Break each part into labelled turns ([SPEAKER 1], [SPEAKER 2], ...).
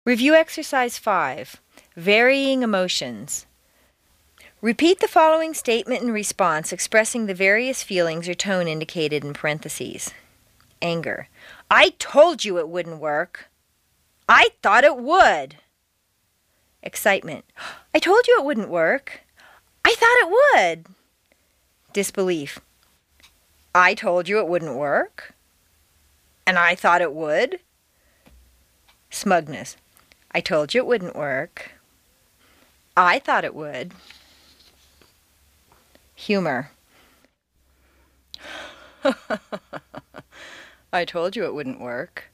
[SPEAKER 1] Review Exercise 5, Varying Emotions. Repeat the following statement and response expressing the various feelings or tone indicated in parentheses. Anger. I told you it wouldn't work. I thought it would. Excitement. I told you it wouldn't work. I thought it would. Disbelief. I told you it wouldn't work. And I thought it would. Smugness. I told you it wouldn't work. I thought it would. Humor. I told you it wouldn't work.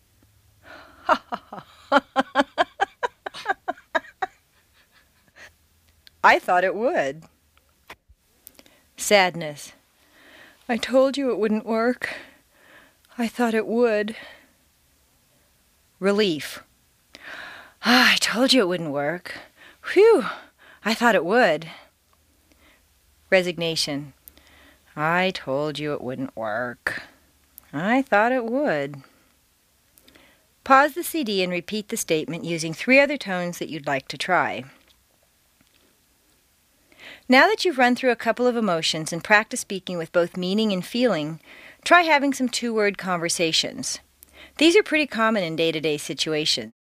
[SPEAKER 1] I thought it would. Sadness. I told you it wouldn't work. I thought it would. Relief. I told you it wouldn't work. Whew, I thought it would. Resignation. I told you it wouldn't work. I thought it would. Pause the CD and repeat the statement using 3 other tones that you'd like to try. Now that you've run through a couple of emotions and practiced speaking with both meaning and feeling, try having some 2-word conversations. These are pretty common in day-to-day situations.